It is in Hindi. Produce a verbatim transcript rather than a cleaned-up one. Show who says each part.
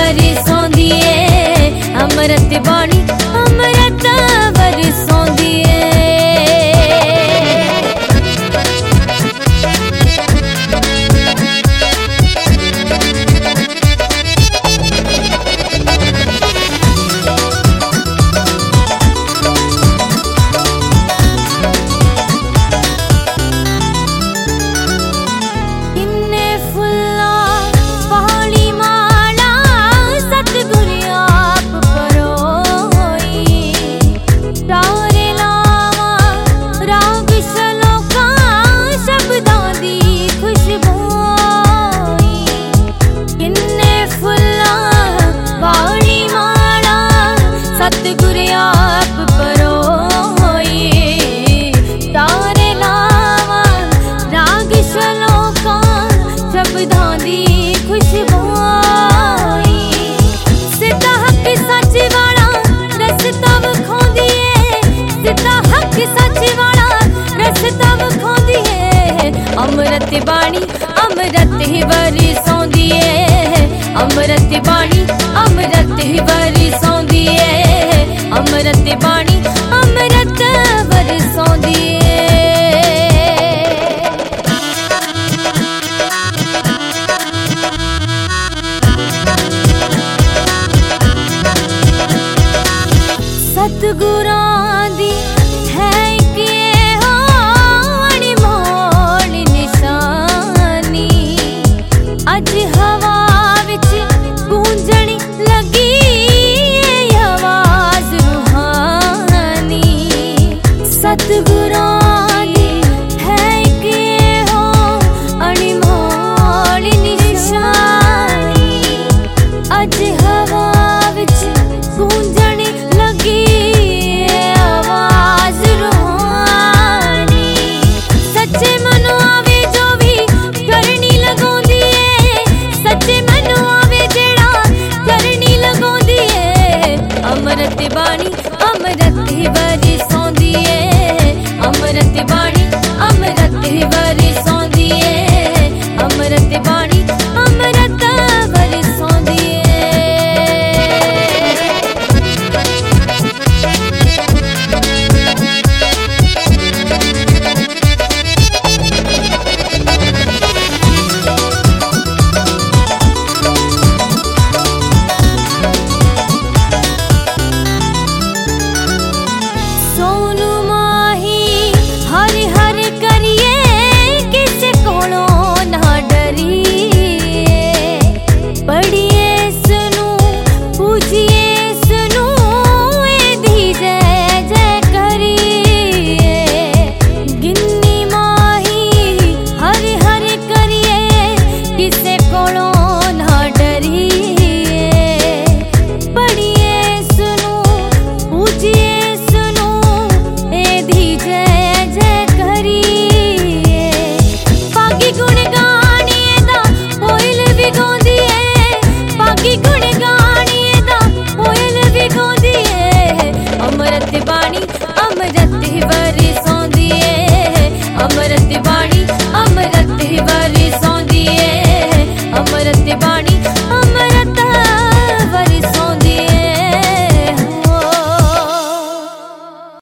Speaker 1: बरसोंदी है, अमृत बाणी अमृत बरसोंदी है। सतगुरु आप परोई तारे लावा राग शलोकां शब्दां दी खुशबू आई। सिद्धा हक सच वाला रस्ता विखांदी है, सिद्धा हक सच वाला रस्ता विखांदी है। अमृत बाणी अमृत ही बरसोंदी है, अमृत बाणी अमृत ही बरसोंदी है, अमृत बाणी अमृत बरसोंदी है। सतगुरां दी है कि हो अणमोल निशानी, अज हवा विच गूंजण लगी सतगुरां दी है कि हो अणमोल निशानी, अज हवा विच गूंजण लगी आवाज रूहानी। सच्चे मनो आवे जो भी करनी लगोंदी है, सच्चे मनो आवे जेड़ा करनी लगोंदी है। अमृत बाणी अमृत ही बरसोंदी है, अमृत बाणी अमृत ही बरसोंदी है, अमृत बाणी अमृत बरसोंदी है। सोनू माही हर हर करिए किसे कोलों ना डरिए, पढ़िए सुनू पूछिए सुनू एदी जय जय करिए। गिन्नी माही हर हर करिए किसे कोलों ना डरिए, पढ़िए सुनू पूछिए बाणी अमृत ही बरसोंदी है, अमृत बाणी अमृत ही बरसोंदी है, अमृत बाणी।